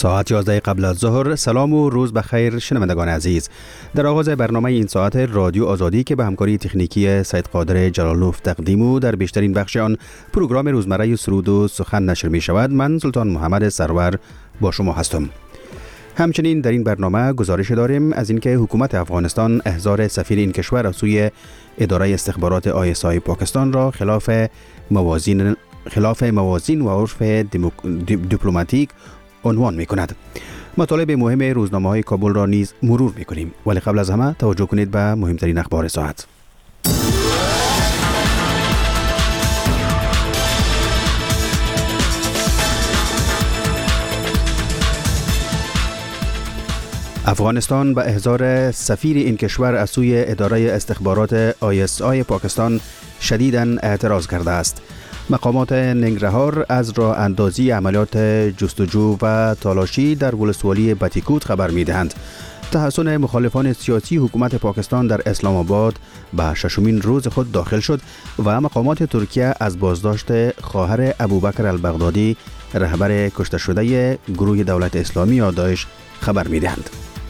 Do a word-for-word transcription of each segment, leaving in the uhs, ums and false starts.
ساعت یازده قبل از ظهر. سلام و روز بخیر شنوندگان عزیز. در آغاز برنامه این ساعت رادیو آزادی که به همکاری تکنیکی سید قادر جلالوف تقدیم و در بیشترین بخش آن پروگرام روزمره سرود و سخن نشر می شود، من سلطان محمد سرور با شما هستم. همچنین در این برنامه گزارش داریم از اینکه حکومت افغانستان احضار سفیر این کشور از سوی اداره استخبارات آی اس آی پاکستان را خلاف موازین خلاف موازین و عرف دیپلماتیک عنوان می کند. مطالب مهم روزنامه های کابل را نیز مرور می کنیم، ولی قبل از همه توجه کنید به مهمترین اخبار ساعت. افغانستان به احضار سفیر این کشور از سوی اداره استخبارات آی اس آی پاکستان شدیداً اعتراض کرده است. مقامات ننگرهار از راه اندازی عملیات جستجو و تالاشی در ولسوالی بتیکوت خبر می دهند. تحسن مخالفان سیاسی حکومت پاکستان در اسلام آباد به ششمین روز خود داخل شد و مقامات ترکیه از بازداشت خواهر ابوبکر البغدادی رهبر کشته شده گروه دولت اسلامی یا داعش خبر می دهند.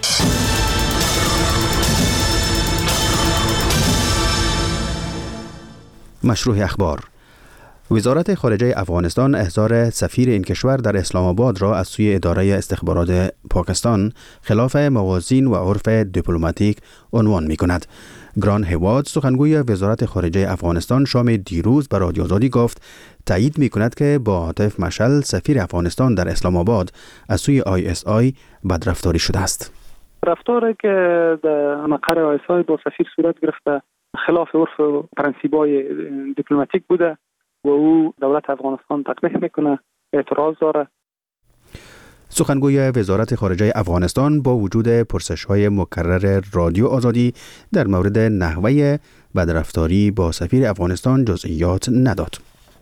مشروع اخبار. وزارت خارجه افغانستان احضار سفیر این کشور در اسلام آباد را از سوی اداره استخبارات پاکستان خلاف موازین و عرف دیپلماتیک عنوان می کند. گران هواد، سخنگوی وزارت خارجه افغانستان، شام دیروز به رادیو آزادی گفت تایید می کند که با عاطف مشعل سفیر افغانستان در اسلام آباد از سوی آی اس آی بدرفتاری شده است. رفتاری که در مقر آی اس آی با سفیر صورت گرفته خلاف عرف و پرنسیب‌های دیپلماتیک بوده و او دولت افغانستان تقبیح میکنه، اعتراض داره. سخنگوی وزارت خارجه افغانستان با وجود پرسش‌های مکرر رادیو آزادی در مورد نحوه بدرفتاری با سفیر افغانستان جزئیات نداد.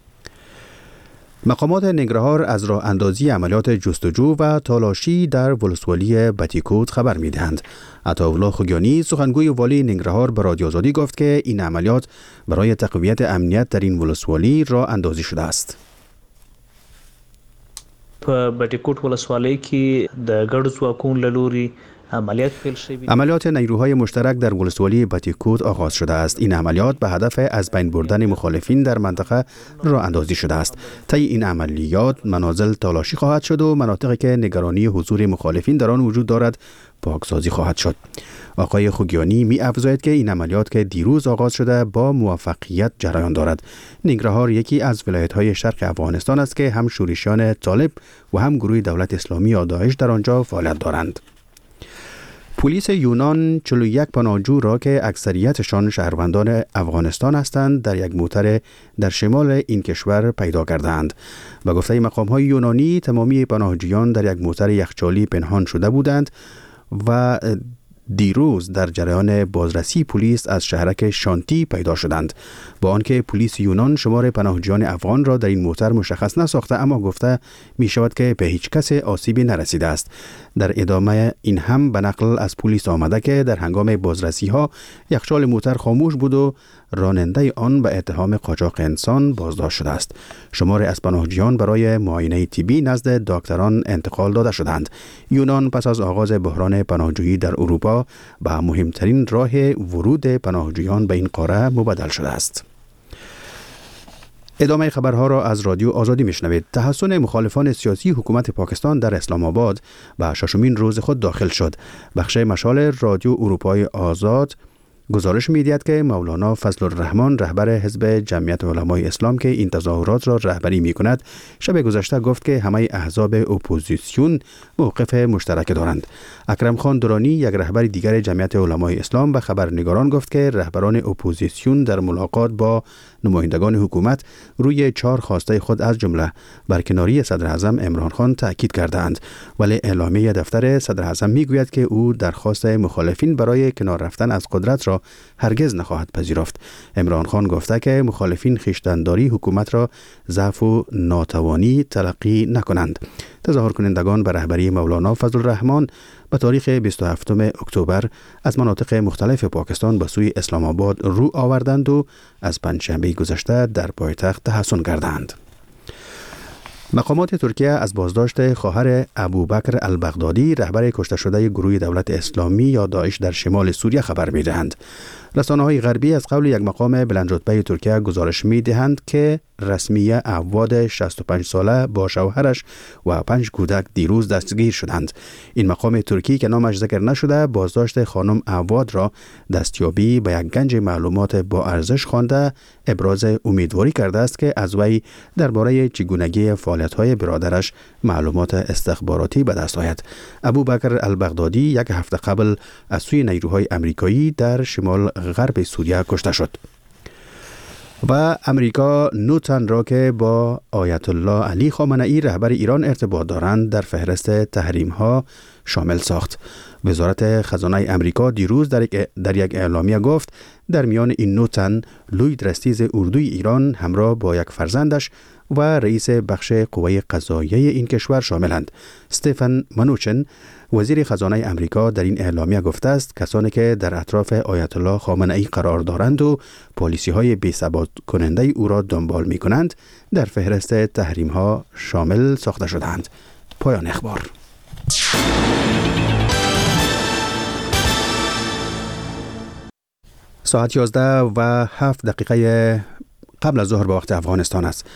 مقامات ننگرهار از راه اندازی عملیات جستجو و تالاشی در ولسوالی بتیکوت خبر می دهند. عطاالله خوگیانی، سخنگوی والی ننگرهار، به رادیو آزادی گفت که این عملیات برای تقویت امنیت در این ولسوالی راه اندازی شده است. په بټیکوټ ولسوالۍ کې د ګډو ځواکونو له لوري عملیات پیل شوی. عملیات نیروهای مشترک در ولسوالی بتیکوت آغاز شده است. این عملیات به هدف از بین بردن مخالفین در منطقه راه اندازی شده است. طی این عملیات منازل تالاشی خواهد شد و مناطقی که نگرانی حضور مخالفین در آن وجود دارد پاکسازی خواهد شد. آقای خوگیانی می افزاید که این عملیات که دیروز آغاز شده با موفقیت جریان دارد. ننگرهار یکی از ولایت‌های شرق افغانستان است که هم شورشیان طالب و هم گروه دولت اسلامی یا داعش در آنجا فعالیت دارند. پلیس یونان چهل و یک پناهجو را که اکثریتشان شهروندان افغانستان هستند در یک موتر در شمال این کشور پیدا کردند. به گفته مقام‌های یونانی تمامی پناهجویان در یک موتر یخچالی پنهان شده بودند و دیروز در جریان بازرسی پلیس از شهرک شانتی پیدا شدند. با آنکه پلیس یونان شمار پناهجویان افغان را در این موتر مشخص نساخته، اما گفته می شود که به هیچ کس آسیبی نرسیده است. در ادامه این هم به نقل از پلیس آمده که در هنگام بازرسی ها یخچال موتر خاموش بود و راننده آن به اتهام قاچاق انسان بازداشت شده است. شمار از پناهجویان برای معاینه طبی نزد دکتران انتقال داده شدند. یونان پس از آغاز بحران پناهجویی در اروپا به مهمترین راه ورود پناهجویان به این قاره مبدل شده است. ادامه خبرها را از رادیو آزادی میشنوید. تحسن مخالفان سیاسی حکومت پاکستان در اسلام آباد به ششمین روز خود داخل شد. بخش مشال رادیو اروپای آزاد گزارش می‌دهد که مولانا فضل الرحمن، رهبر حزب جمعیت علمای اسلام که این تظاهرات را رهبری می‌کند، شب گذشته گفت که همه احزاب اپوزیسیون موقف مشترک دارند. اکرم خان درانی، یک رهبر دیگر جمعیت علمای اسلام، به خبرنگاران گفت که رهبران اپوزیسیون در ملاقات با نمایندگان حکومت روی چهار خواسته خود از جمله برکناری صدر اعظم عمران خان تاکید کردند، ولی اعلامیه دفتر صدر اعظم میگوید که او درخواست مخالفین برای کنار رفتن از قدرت را هرگز نخواهد پذیرفت. عمران خان گفته که مخالفین خویشتن‌داری حکومت را ضعف و ناتوانی تلقی نکنند. تظاهر کنندگان به رهبری مولانا فضل الرحمن به تاریخ بیست و هفتم اکتبر از مناطق مختلف پاکستان به سوی اسلام آباد رو آوردند و از پنجشنبه گذشته در پایتخت تحصن کردند. مقامات ترکیه از بازداشت خواهر ابوبکر البغدادی رهبر کشته شده گروه دولت اسلامی یا داعش در شمال سوریه خبر می‌دهند. رسانه‌های غربی از قول یک مقام بلند رتبه ترکیه گزارش می‌دهند که رسمیه عواد شصت و پنج ساله با شوهرش و پنج کودک دیروز دستگیر شدند. این مقام ترکی که نامش ذکر نشده بازداشت خانم عواد را دستیابی به یک گنج معلومات با ارزش خوانده ابراز امیدواری کرده است که از وی درباره چگونگی فعالیت‌های برادرش معلومات استخباراتی به دست آید. ابوبکر البغدادی یک هفته قبل از سوی نیروهای آمریکایی در شمال غرب سوریه کشته شد. و امریکا نو تن را که با آیت الله علی خامنه‌ای رهبر ایران ارتباط دارند در فهرست تحریم ها شامل ساخت. وزارت خزانه امریکا دیروز در یک, در یک اعلامیه گفت در میان این نو تن لوید رستیز اردوی ایران همراه با یک فرزندش و رئیس بخش قوه قضاییه این کشور شاملند. استفن منوچن وزیر خزانه امریکا در این اعلامیه گفته است کسانی که در اطراف آیت الله خامنه‌ای قرار دارند و پالیسی های بی ثبات کننده او را دنبال می کنند در فهرست تحریم ها شامل ساخته شدند. پایان اخبار. ساعت یازده و هفت دقیقه قبل از ظهر به وقت افغانستان است.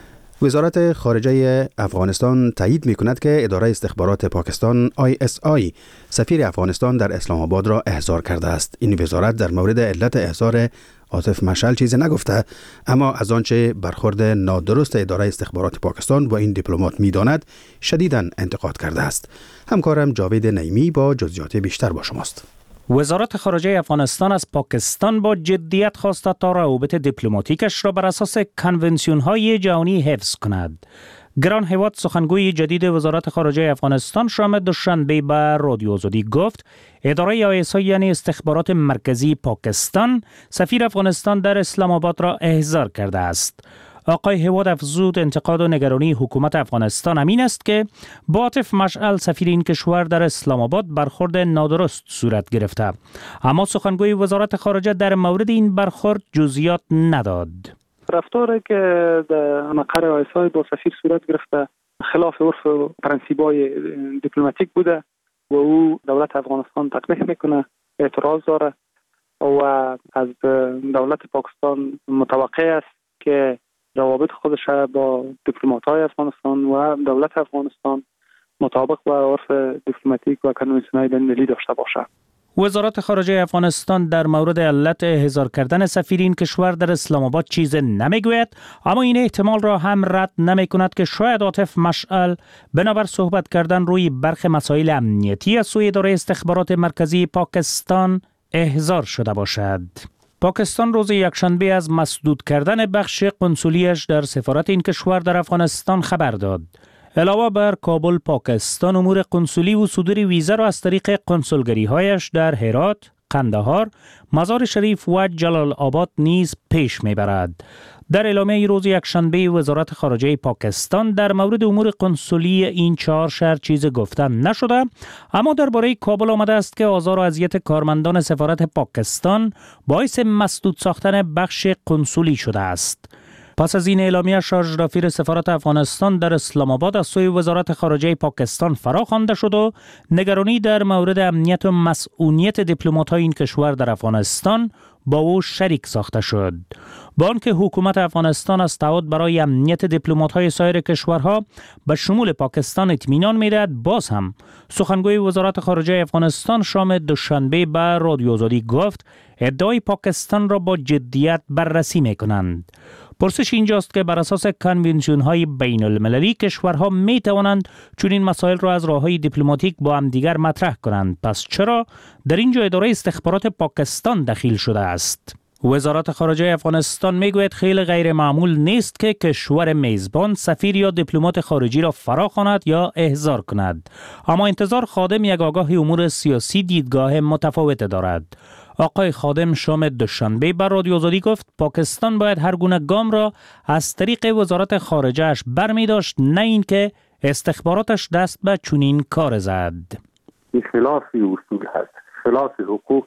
وزارت خارجه افغانستان تایید می کند که اداره استخبارات پاکستان آی اس آی سفیر افغانستان در اسلام آباد را احضار کرده است. این وزارت در مورد علت احضار عاطف مشعل چیزی نگفته، اما از آنچه برخورد نادرست اداره استخبارات پاکستان با این دیپلمات می داند شدیداً انتقاد کرده است. همکارم جاوید نعیمی با جزئیات بیشتر با شماست. وزارت خارجه افغانستان از پاکستان با جدیت خواسته تا روابط دیپلماتیکش را بر اساس کنونسیون های جهانی حفظ کند. گران هیواد سخنگوی جدید وزارت خارجه افغانستان شام دوشنبه به رادیو آزادی گفت اداره آی اس آی یعنی استخبارات مرکزی پاکستان سفیر افغانستان در اسلام آباد را احضار کرده است. آقای هیواد افزود انتقاد و نگرانی حکومت افغانستان امین است که با عاطف مشعل سفیر این کشور در اسلام آباد برخورد نادرست صورت گرفته، اما سخنگوی وزارت خارجه در مورد این برخورد جزئیات نداد. رفتاری که در مقر آی اس آی با سفیر صورت گرفته خلاف عرف و پرنسیب‌های دیپلماتیک بوده و او دولت افغانستان تقبیح میکنه، اعتراض داره و از دولت پاکستان متوقع است که روابط خودش با دیپلمات‌های افغانستان و دولت افغانستان مطابق با عرف دیپلماتیک و کنوانسیون‌های بین‌المللی داشته باشد. وزارت خارجه افغانستان در مورد علت احضار کردن سفیر این کشور در اسلام آباد چیز نمیگوید، اما این احتمال را هم رد نمی کند که شاید عاطف مشعل بنابر صحبت کردن روی برخی مسائل امنیتی از سوی اداره استخبارات مرکزی پاکستان احضار شده باشد. پاکستان روز یکشنبه از مسدود کردن بخش قنسولیش در سفارت این کشور در افغانستان خبر داد. علاوه بر کابل، پاکستان امور قنسولی و صدور ویزا را از طریق قنسولگری‌هایش در هرات، قندهار، مزار شریف و جلال آباد نیز پیش می‌برد. در اعلامیه روز یکشنبه وزارت خارجه پاکستان در مورد امور قنسولی این چهار شهر چیز گفته نشده، اما درباره کابل آمده است که آزار و اذیت کارمندان سفارت پاکستان باعث مسدود ساختن بخش قنسولی شده است. پس از این اعلامیه شارژ دافیر سفارت افغانستان در اسلام آباد از سوی وزارت خارجه پاکستان فراخوانده شد و نگرانی در مورد امنیت و مسئولیت دیپلمات‌های این کشور در افغانستان با او شریک ساخته شد. با آنکه حکومت افغانستان از تعهد برای امنیت دیپلمات‌های سایر کشورها به شمول پاکستان اطمینان می‌دهد، باز هم سخنگوی وزارت خارجه افغانستان شام دوشنبه به رادیو آزادی گفت ادعای پاکستان را با جدیت بررسی می‌کنند. پرسش اینجاست که بر اساس کنونسیون‌های بین المللی کشورها می توانند چون این مسائل را از راه‌های دیپلماتیک با هم دیگر مطرح کنند، پس چرا در اینجا اداره استخبارات پاکستان دخیل شده است؟ وزارت خارجه افغانستان میگوید خیلی غیر معمول نیست که کشور میزبان سفیر یا دیپلمات خارجی را فراخواند یا احضار کند، اما انتظار خادم یک آگاه امور سیاسی دیدگاه متفاوت دارد. آقای خادم شام دوشنبه بر رادیو آزادی گفت پاکستان باید هر گونه گام را از طریق وزارت خارجه‌اش برمی داشت، نه اینکه استخباراتش دست به چنین کار زد. این خلاف اصول هست، خلاف حقوق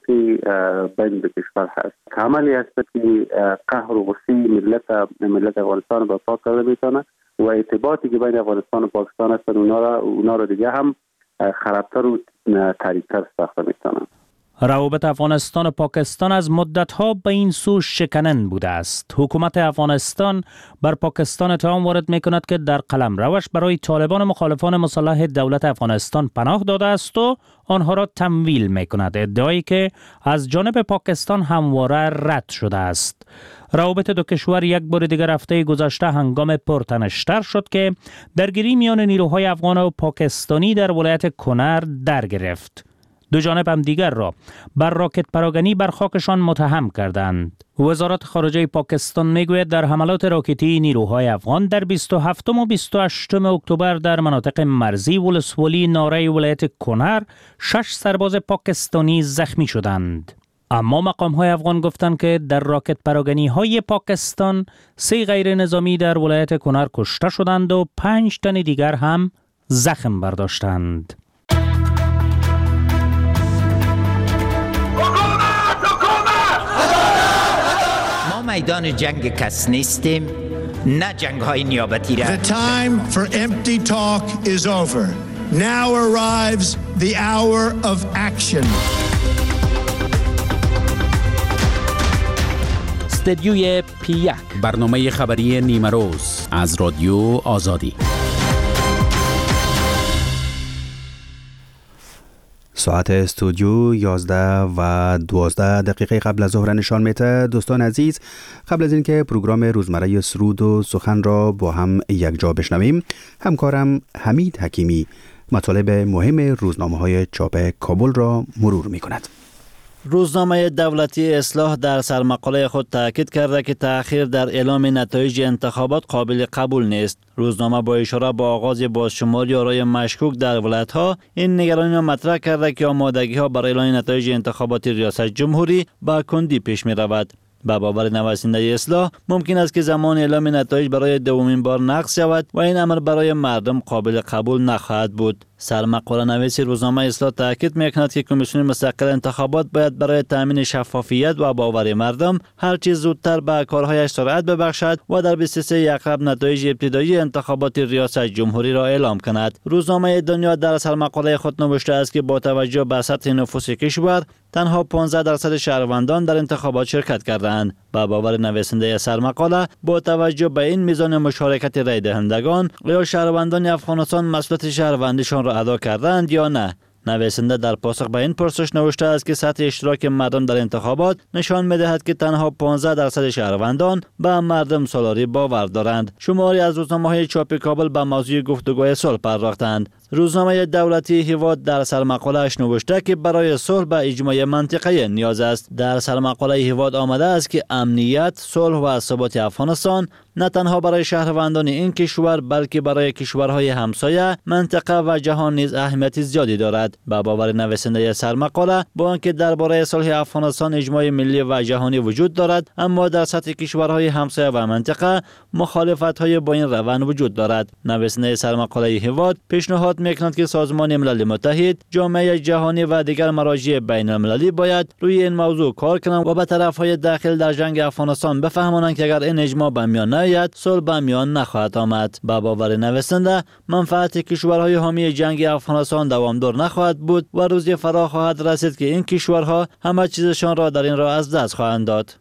بین دو کشور هست. عملی است که قهر و غصه ملت ملت افغانستان به پا کرده میتونه و ارتباطی که بین افغانستان و پاکستان است اونا را اونا را دیگه هم خرابتر و تاریک‌تر ساخته می‌تونن. روابط افغانستان و پاکستان از مدت‌ها به این سو شکنن بوده است. حکومت افغانستان بر پاکستان اتهام وارد می‌کند که در قلمروش برای طالبان مخالفان مسلح دولت افغانستان پناه داده است و آنها را تمویل می‌کند، ادعایی که از جانب پاکستان همواره رد شده است. روابط دو کشور یک بار دیگر هفته گذشته هنگام پرتنش‌تر شد که درگیری میان نیروهای افغان و پاکستانی در ولایت کنر در گرفت. دو جانب هم دیگر را بر راکت پراگنی بر خاکشان متهم کردند. وزارت خارجه پاکستان میگوید در حملات راکتی نیروهای افغان در بیست و هفتم و بیست و هشتم اکتبر در مناطق مرزی ولسوالی ناره ولایت کنر شش سرباز پاکستانی زخمی شدند. اما مقام‌های افغان گفتند که در راکت پراگنی‌های پاکستان سه غیر نظامی در ولایت کنر کشته شدند و پنج تن دیگر هم زخم برداشتند. میدان جنگ کس نیستیم، نه جنگ های نیابتی را. The time for empty talk is over. Now arrives the hour of action. استدیوی پی یک، برنامه خبری نیمه روز از رادیو آزادی. ساعت استودیو یازده و دوازده دقیقه قبل از ظهر نشان میده. دوستان عزیز، قبل از اینکه پروگرام روزمره سرود و سخن را با هم یک جا بشنویم، همکارم حمید حکیمی مطالب مهم روزنامه‌های چاپ کابل را مرور می‌کند. روزنامه دولتی اصلاح در سرمقاله خود تاکید کرده که تأخیر در اعلام نتایج انتخابات قابل قبول نیست. روزنامه با اشاره به آغاز بازشماری آرای مشکوک در ولایت‌ها این نگرانی را مطرح کرده که آمادگی‌ها برای اعلان نتایج انتخابات ریاست جمهوری با کندی پیش می‌رود. به باور نویسنده اصلاح ممکن است که زمان اعلام نتایج برای دومین بار نقض شود و این امر برای مردم قابل قبول نخواهد بود. سرمقاله نویس روزنامه اصلاح تاکید می‌کند که کمیسیون مستقل انتخابات باید برای تامین شفافیت و باور مردم هر چیز زودتر به کارهایش سرعت ببخشد و در بیست و سوم اکتبر نتایج ابتدایی انتخابات ریاست جمهوری را اعلام کند. روزنامه دنیا در سرمقاله خود نوشته است که با توجه به سطح نفوس کشور تنها پانزده درصد شهروندان در انتخابات شرکت کردند. با باور نویسنده سرمقاله با توجه به این میزان مشارکت رای دهندگان یا شهروندان افغانستان مسئولیت شهروندیشان را ادا کردند یا نه. نویسنده در پاسخ به این پرسش نوشته است که سطح اشتراک مردم در انتخابات نشان می‌دهد که تنها پانزده درصد شهروندان به مردم سالاری باور دارند. شماری از روزنامه‌های چاپ کابل به موضوع گفتگوی صلح پرداختند. روزنامه دولتی هیواد در سرمقاله‌اش نوشته که برای صلح به اجماع منطقه‌ای نیاز است. در سرمقاله هیواد آمده است که امنیت، صلح و ثبات افغانستان نه تنها برای شهروندان این کشور بلکه برای کشورهای همسایه، منطقه و جهان نیز اهمیت زیادی دارد. با باور نویسنده سرمقاله با آنکه درباره صلح افغانستان اجماع ملی و جهانی وجود دارد، اما در سطح کشورهای همسایه و منطقه مخالفت‌های با این روند وجود دارد. نویسنده سرمقاله هیواد پیشنهاد می‌کند که سازمان ملل متحد، جامعه جهانی و دیگر مراجع بین‌المللی باید روی این موضوع کار کنند و به طرف‌های داخل در جنگ افغانستان بفهمانند که اگر این اجماع به میان نیاید، صلح به میان نخواهد آمد. با باور نویسنده منفعت کشورهای حامی جنگ افغانستان دوامدار نخواهد بود و روزی فرا خواهد رسید که این کشورها همه چیزشان را در این راه از دست خواهند داد.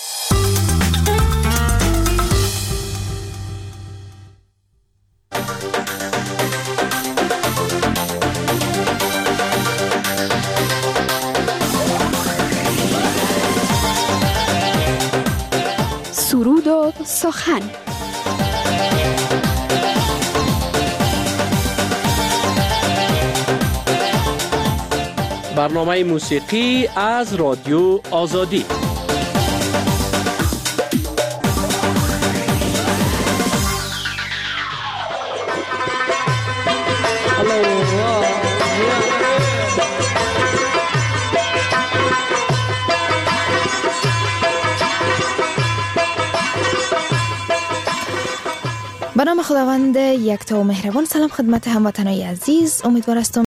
سرود و سخن. برنامه موسیقی از رادیو آزادی. به نام خداوند یکتا و مهربان. سلام خدمت هموطنان عزیز، امیدوار هستم